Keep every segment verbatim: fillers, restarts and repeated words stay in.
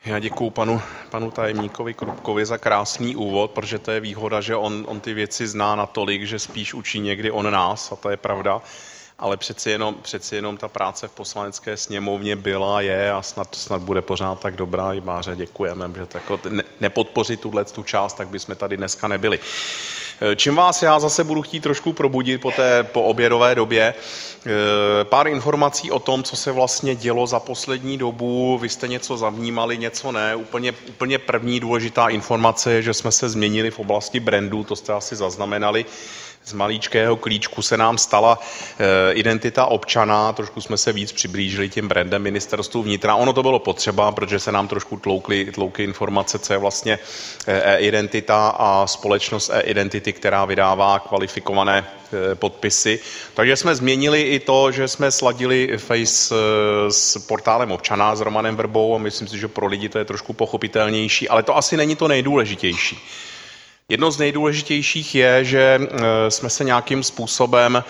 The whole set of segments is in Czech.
Já děkuju panu, panu tajemníkovi Krupkovi za krásný úvod, protože to je výhoda, že on, on ty věci zná natolik, že spíš učí někdy on nás, a to je pravda. Ale přeci jenom, přeci jenom ta práce v Poslanecké sněmovně byla, je a snad, snad bude pořád tak dobrá. I Báře děkujeme, že to jako ne, nepodpořit tuhle tu část, tak bychom tady dneska nebyli. Čím vás já zase budu chtít trošku probudit po té po obědové době, pár informací o tom, co se vlastně dělo za poslední dobu. Vy jste něco zavnímali, něco ne. Úplně, úplně první důležitá informace je, že jsme se změnili v oblasti brandu, to jste asi zaznamenali. Z maličkého klíčku se nám stala e, identita občana, trošku jsme se víc přiblížili tím brandem ministerstvu vnitra. Ono to bylo potřeba, protože se nám trošku tloukly, tloukly informace, co je vlastně e-identita a společnost e-identity, která vydává kvalifikované e, podpisy. Takže jsme změnili i to, že jsme sladili Face e, s portálem občana, s Romanem Vrbou, a myslím si, že pro lidi to je trošku pochopitelnější, ale to asi není to nejdůležitější. Jedno z nejdůležitějších je, že jsme se nějakým způsobem,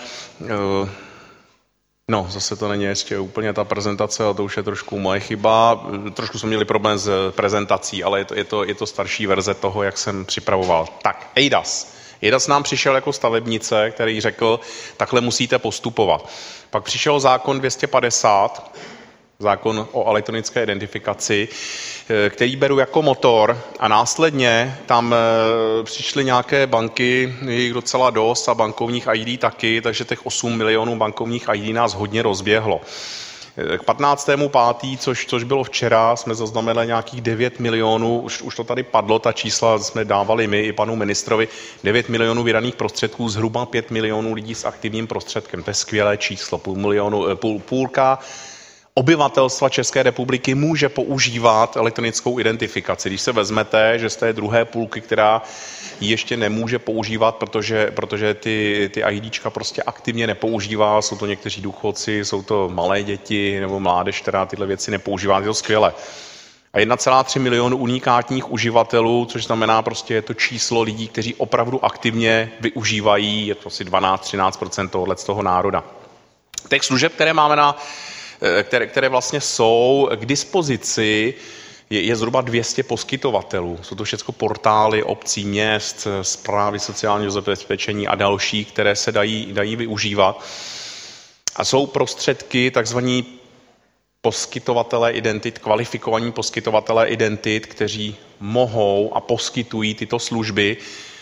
no zase to není ještě úplně ta prezentace, ale to už je trošku moje chyba, trošku jsme měli problém s prezentací, ale je to, je to, je to starší verze toho, jak jsem připravoval. Tak, EIDAS. EIDAS nám přišel jako stavebnice, který řekl, takhle musíte postupovat. Pak přišel zákon dvě stě padesát, zákon o elektronické identifikaci, který beru jako motor, a následně tam přišly nějaké banky, je jich docela dost, a bankovních í dé taky, takže těch osm milionů bankovních í dé nás hodně rozběhlo. K patnáctému pátého což, což bylo včera, jsme zaznamenali nějakých devět milionů, už, už to tady padlo, ta čísla jsme dávali my i panu ministrovi, devět milionů vydaných prostředků, zhruba pět milionů lidí s aktivním prostředkem. To je skvělé číslo, půl milionu, půl, půlka obyvatelstva České republiky může používat elektronickou identifikaci. Když se vezmete, že z té druhé půlky, která ji ještě nemůže používat, protože, protože ty, ty IDčka prostě aktivně nepoužívá, jsou to někteří důchodci, jsou to malé děti nebo mládež, která tyhle věci nepoužívá, je to skvělé. A jedna celá tři milionu unikátních uživatelů, což znamená prostě je to číslo lidí, kteří opravdu aktivně využívají, je to asi dvanáct až třináct procent tohohle z toho národa. Těch služeb, které máme na Které, které vlastně jsou k dispozici, je, je zhruba dvě stě poskytovatelů. Jsou to všechno portály obcí, měst, správy sociálního zabezpečení a další, které se dají, dají využívat. A jsou prostředky, takzvaní poskytovatelé identit, kvalifikovaní poskytovatelé identit, kteří mohou a poskytují tyto služby.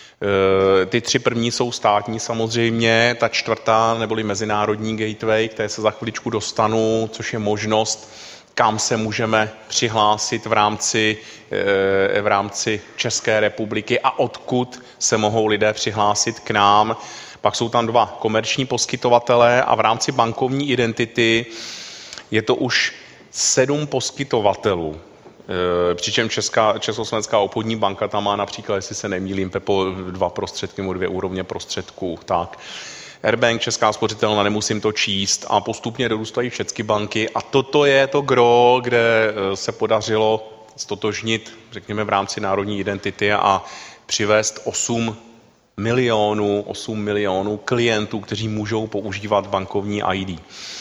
Ty tři první jsou státní samozřejmě, ta čtvrtá neboli mezinárodní gateway, které se za chviličku dostanu, což je možnost, kam se můžeme přihlásit v rámci, v rámci České republiky a odkud se mohou lidé přihlásit k nám. Pak jsou tam dva komerční poskytovatelé a v rámci bankovní identity je to už sedm poskytovatelů. Přičem Česká, Československá obchodní banka tam má například, jestli se nemýlím, Pepo, dva prostředky nebo dvě úrovně prostředků. Tak. Airbank, Česká spořitelna, nemusím to číst, a postupně dorůstají všechny banky. A toto je to gro, kde se podařilo stotožnit, řekněme, v rámci národní identity a přivést osm milionů, osm milionů klientů, kteří můžou používat bankovní í dé.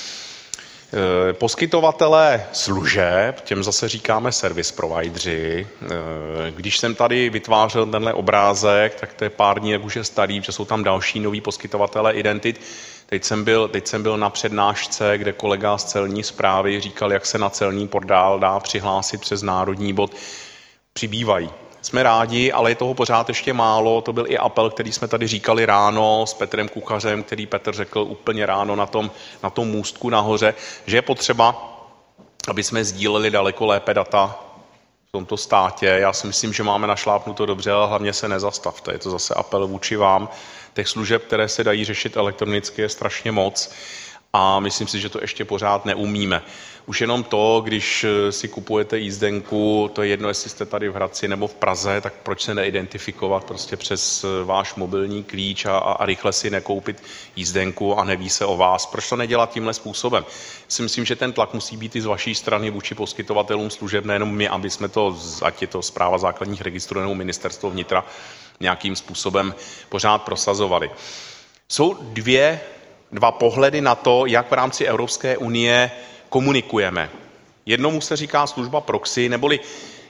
Poskytovatelé služeb, těm zase říkáme service provideři. Když jsem tady vytvářel tenhle obrázek, tak to je pár dní, jak už je starý, že jsou tam další noví poskytovatelé identit. Teď jsem byl, teď jsem byl na přednášce, kde kolega z celní správy říkal, jak se na celní portál dá přihlásit přes národní bod. Přibývají. Jsme rádi, ale je toho pořád ještě málo. To byl i apel, který jsme tady říkali ráno s Petrem Kuchařem, který Petr řekl úplně ráno na tom, na tom můstku nahoře, že je potřeba, aby jsme sdíleli daleko lépe data v tomto státě. Já si myslím, že máme našlápnuto dobře, ale hlavně se nezastavte. Je to zase apel vůči vám. Těch služeb, které se dají řešit elektronicky, je strašně moc. A myslím si, že to ještě pořád neumíme. Už jenom to, když si kupujete jízdenku, to je jedno, jestli jste tady v Hradci nebo v Praze, tak proč se neidentifikovat prostě přes váš mobilní klíč a, a rychle si nekoupit jízdenku a neví se o vás. Proč to nedělat tímhle způsobem? Já si myslím, že ten tlak musí být i z vaší strany vůči poskytovatelům služeb, nejenom my, aby jsme to, ať je to Správa základních registrů nebo Ministerstvo vnitra, nějakým způsobem pořád prosazovali. Jsou dvě dva pohledy na to, jak v rámci Evropské unie komunikujeme. Jednomu se říká služba proxy, neboli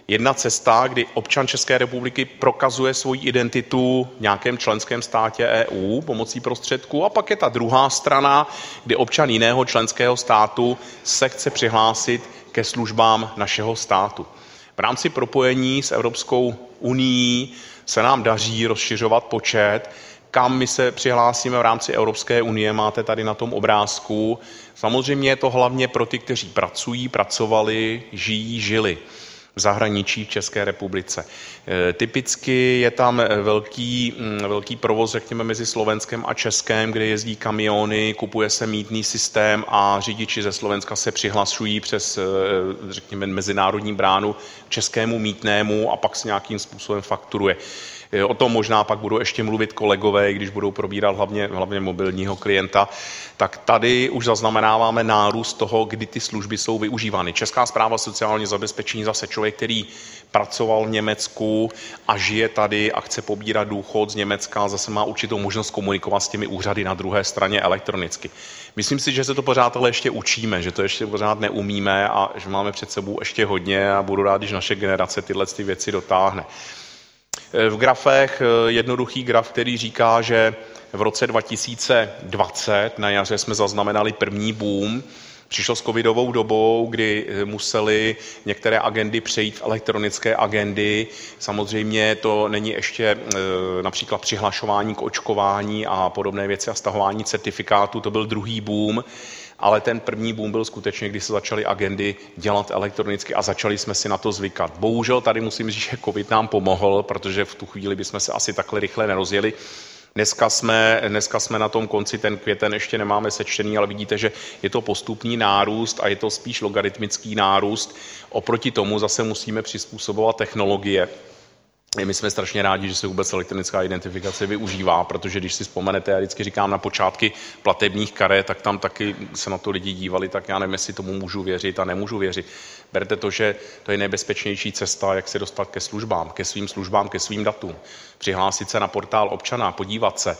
Jedna cesta, kdy občan České republiky prokazuje svoji identitu v nějakém členském státě E U pomocí prostředků, a pak je ta druhá strana, kdy občan jiného členského státu se chce přihlásit ke službám našeho státu. V rámci propojení s Evropskou unií se nám daří rozšiřovat počet, kam my se přihlásíme v rámci Evropské unie, máte tady na tom obrázku. Samozřejmě je to hlavně pro ty, kteří pracují, pracovali, žijí, žili v zahraničí v České republice. E, typicky je tam velký, velký provoz, řekněme, mezi Slovenskem a Českem, kde jezdí kamiony, kupuje se mýtný systém a řidiči ze Slovenska se přihlašují přes, řekněme, mezinárodní bránu k českému mýtnému a pak se nějakým způsobem fakturuje. O tom možná pak budou ještě mluvit kolegové, když budou probírat hlavně, hlavně mobilního klienta. Tak tady už zaznamenáváme nárůst toho, kdy ty služby jsou využívány. Česká správa sociálního zabezpečení, zase člověk, který pracoval v Německu a žije tady a chce pobírat důchod z Německa, zase má určitou možnost komunikovat s těmi úřady na druhé straně elektronicky. Myslím si, že se to pořád ale ještě učíme, že to ještě pořád neumíme a že máme před sebou ještě hodně a budu rád, když naše generace tyhle ty věci dotáhne. V grafech jednoduchý graf, který říká, že v roce dva tisíce dvacet na jaře jsme zaznamenali první boom. Přišlo s covidovou dobou, kdy museli některé agendy přejít v elektronické agendy. Samozřejmě to není ještě například přihlašování k očkování a podobné věci a stahování certifikátů, to byl druhý boom. Ale ten první boom byl skutečně, když se začaly agendy dělat elektronicky a začali jsme si na to zvykat. Bohužel tady musím říct, že covid nám pomohl, protože v tu chvíli bychom se asi takhle rychle nerozjeli. Dneska jsme, dneska jsme na tom konci, ten květen ještě nemáme sečtený, ale vidíte, že je to postupný nárůst a je to spíš logaritmický nárůst. Oproti tomu zase musíme přizpůsobovat technologie. My jsme strašně rádi, že se vůbec elektronická identifikace využívá, protože když si vzpomenete, já vždycky říkám na počátky platebních karet, tak tam taky se na to lidi dívali, tak já nevím, jestli tomu můžu věřit a nemůžu věřit. Berte to, že to je nejbezpečnější cesta, jak se dostat ke službám, ke svým službám, ke svým datům. Přihlásit se na portál občana, podívat se.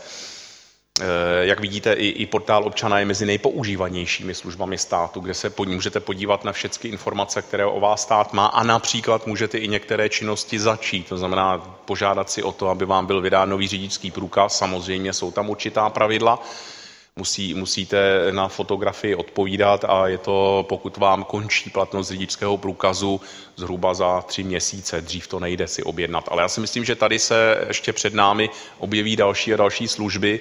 Jak vidíte, i, i portál občana je mezi nejpoužívanějšími službami státu, kde se pod, můžete podívat na všechny informace, které o vás stát má a například můžete i některé činnosti začít. To znamená požádat si o to, aby vám byl vydán nový řidičský průkaz. Samozřejmě jsou tam určitá pravidla. Musí, musíte na fotografii odpovídat a je to, pokud vám končí platnost řidičského průkazu, zhruba za tři měsíce. Dřív to nejde si objednat. Ale já si myslím, že tady se ještě před námi objeví další a další služby.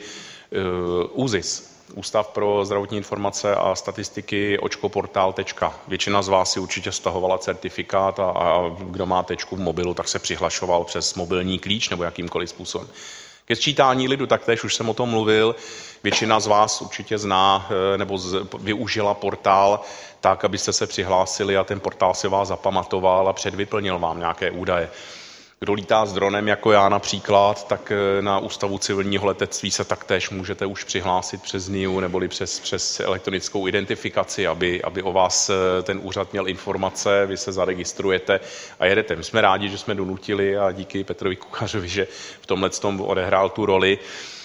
ÚZIS, Ústav pro zdravotní informace a statistiky, očkoportál. Většina z vás si určitě stahovala certifikát a, a kdo má tečku v mobilu, tak se přihlašoval přes mobilní klíč nebo jakýmkoliv způsobem. Ke sčítání lidu taktéž už jsem o tom mluvil. Většina z vás určitě zná nebo z, využila portál tak, abyste se přihlásili a ten portál si vás zapamatoval a předvyplnil vám nějaké údaje. Kdo lítá s dronem jako já například, tak na Ústavu civilního letectví se taktéž můžete už přihlásit přes N I U neboli přes, přes elektronickou identifikaci, aby, aby o vás ten úřad měl informace, vy se zaregistrujete a jedete. My jsme rádi, že jsme donutili a díky Petrovi Kuchařovi, že v tomhle tom odehrál tu roli.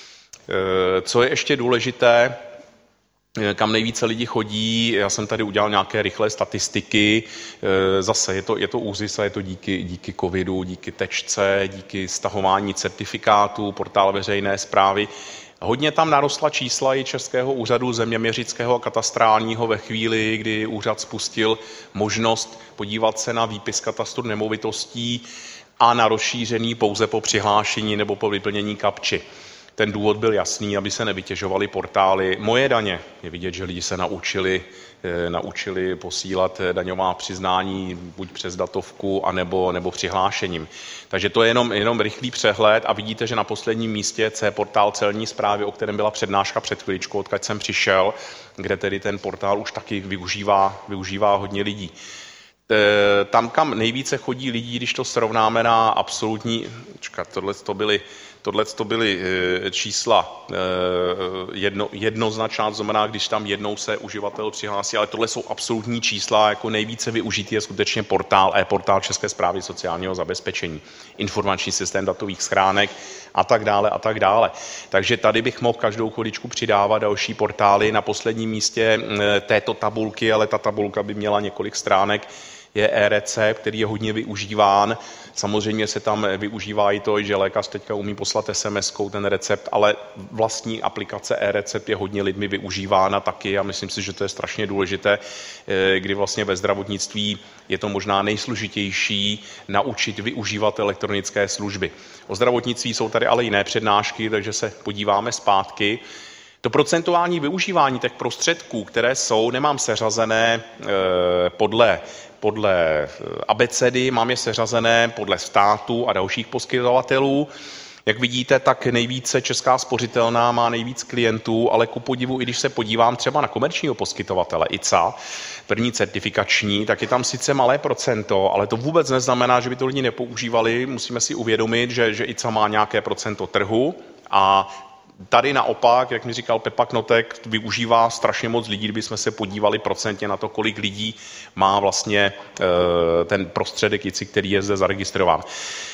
Co je ještě důležité, kam nejvíce lidi chodí, já jsem tady udělal nějaké rychlé statistiky, zase je to, je to ÚZIS a je to díky, díky covidu, díky tečce, díky stahování certifikátů, portál veřejné správy. Hodně tam narostla čísla i Českého úřadu zeměměřického a katastrálního ve chvíli, kdy úřad spustil možnost podívat se na výpis katastru nemovitostí a na rozšířený pouze po přihlášení nebo po vyplnění kapči. Ten důvod byl jasný, aby se nevytěžovaly portály. Moje daně, je vidět, že lidi se naučili, naučili posílat daňová přiznání buď přes datovku, anebo, nebo přihlášením. Takže to je jenom, jenom rychlý přehled a vidíte, že na posledním místě C-portál celní správy, o kterém byla přednáška před chviličkou, odkud jsem přišel, kde tedy ten portál už taky využívá, využívá hodně lidí. Tam, kam nejvíce chodí lidí, když to srovnáme na absolutní, čekat, tohle to byly, tohle to byly čísla jedno, jednoznačná, to znamená, když tam jednou se uživatel přihlásí, ale tohle jsou absolutní čísla, jako nejvíce využitý je skutečně portál, e-portál České správy sociálního zabezpečení, informační systém datových schránek a tak dále a tak dále. Takže tady bych mohl každou chviličku přidávat další portály na posledním místě této tabulky, ale ta tabulka by měla několik stránek, je e-recept, který je hodně využíván. Samozřejmě se tam využívá i to, že lékař teďka umí poslat es em eskou ten recept, ale vlastní aplikace e-recept je hodně lidmi využívána taky a myslím si, že to je strašně důležité, kdy vlastně ve zdravotnictví je to možná nejsložitější naučit využívat elektronické služby. O zdravotnictví jsou tady ale jiné přednášky, takže se podíváme zpátky. To procentuální využívání těch prostředků, které jsou, nemám seřazené podle, podle abecedy, mám je seřazené podle států a dalších poskytovatelů. Jak vidíte, tak nejvíce Česká spořitelná má nejvíc klientů, ale ku podivu, i když se podívám třeba na komerčního poskytovatele I C A, první certifikační, tak je tam sice malé procento, ale to vůbec neznamená, že by to lidi nepoužívali. Musíme si uvědomit, že, že I C A má nějaké procento trhu a tady naopak, jak mi říkal Pepa Knotek, využívá strašně moc lidí, kdybychom se podívali procentně na to, kolik lidí má vlastně ten prostředek I C I, který je zde zaregistrován.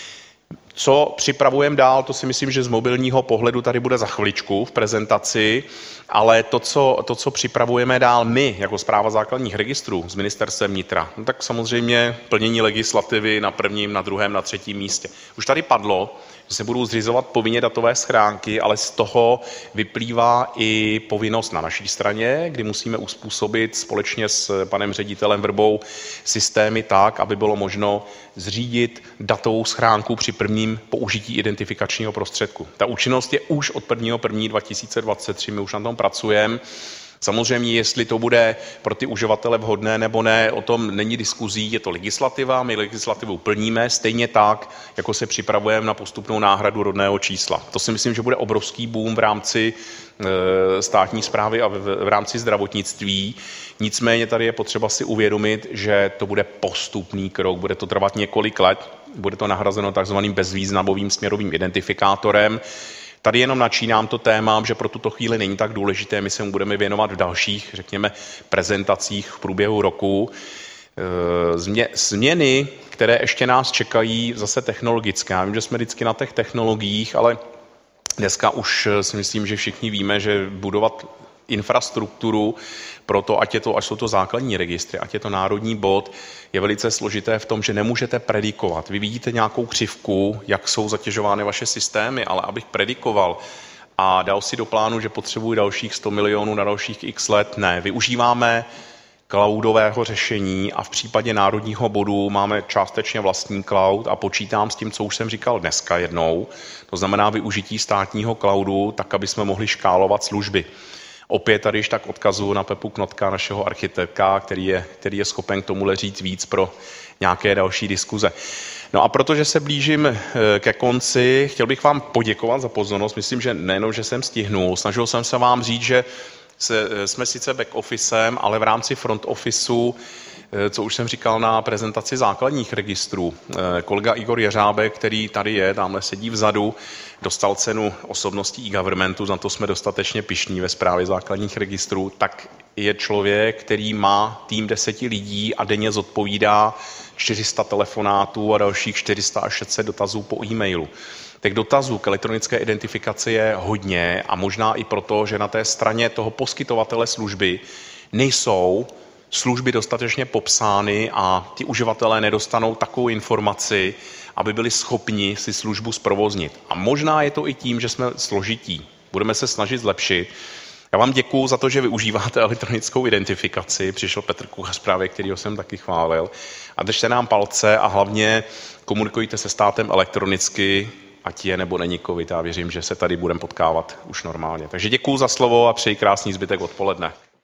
Co připravujeme dál, to si myslím, že z mobilního pohledu tady bude za chviličku v prezentaci, ale to, co, to, co připravujeme dál my, jako Správa základních registrů s ministerstvem vnitra, no tak samozřejmě plnění legislativy na prvním, na druhém, na třetím místě. Už tady padlo, že se budou zřizovat povinně datové schránky, ale z toho vyplývá i povinnost na naší straně, kdy musíme uspůsobit společně s panem ředitelem Vrbou systémy tak, aby bylo možno zřídit datovou schránku při prvním použití identifikačního prostředku. Ta účinnost je už od prvního prvního dva tisíce dvacet tři, my už na tom pracujeme. Samozřejmě, jestli to bude pro ty uživatele vhodné nebo ne, o tom není diskuzí, je to legislativa, my legislativu plníme, stejně tak, jako se připravujeme na postupnou náhradu rodného čísla. To si myslím, že bude obrovský boom v rámci e, státní správy a v, v rámci zdravotnictví. Nicméně tady je potřeba si uvědomit, že to bude postupný krok, bude to trvat několik let, bude to nahrazeno takzvaným bezvýznamovým směrovým identifikátorem. Tady jenom načínám to téma, že pro tuto chvíli není tak důležité, my se mu budeme věnovat v dalších, řekněme, prezentacích v průběhu roku. Změny, které ještě nás čekají, zase technologické. Já vím, že jsme vždycky na těch technologiích, ale dneska už si myslím, že všichni víme, že budovat infrastrukturu pro to, ať, je to, ať jsou to základní registry, ať je to národní bod, je velice složité v tom, že nemůžete predikovat. Vy vidíte nějakou křivku, jak jsou zatěžovány vaše systémy, ale abych predikoval a dal si do plánu, že potřebuji dalších sto milionů na dalších x let, ne. Využíváme cloudového řešení a v případě národního bodu máme částečně vlastní cloud a počítám s tím, co už jsem říkal dneska jednou. To znamená využití státního cloudu, tak, aby jsme mohli škálovat služby. Opět tady již tak odkazuju na Pepu Knotka, našeho architekta, který je, který je schopen k tomuhle říct víc pro nějaké další diskuze. No a protože se blížím ke konci, chtěl bych vám poděkovat za pozornost. Myslím, že nejenom, že jsem stihnul, snažil jsem se vám říct, že se, jsme sice back officem, ale v rámci front officeu, co už jsem říkal na prezentaci základních registrů. Kolega Igor Jeřábek, který tady je, tamhle sedí vzadu, dostal cenu osobností e-governmentu, za to jsme dostatečně pyšní ve správě základních registrů, tak je člověk, který má tým deseti lidí a denně zodpovídá čtyři sta telefonátů a dalších čtyři sta až šest set dotazů po e-mailu. Těch dotazů k elektronické identifikaci je hodně a možná i proto, že na té straně toho poskytovatele služby nejsou služby dostatečně popsány a ti uživatelé nedostanou takovou informaci, aby byli schopni si službu zprovoznit. A možná je to i tím, že jsme složití. Budeme se snažit zlepšit. Já vám děkuju za to, že využíváte elektronickou identifikaci. Přišel Petr Kuchař právě, kterýho jsem taky chválil. A držte nám palce a hlavně komunikujte se státem elektronicky, ať je nebo není covid. Já věřím, že se tady budeme potkávat už normálně. Takže děkuju za slovo a přeji krásný zbytek odpoledne.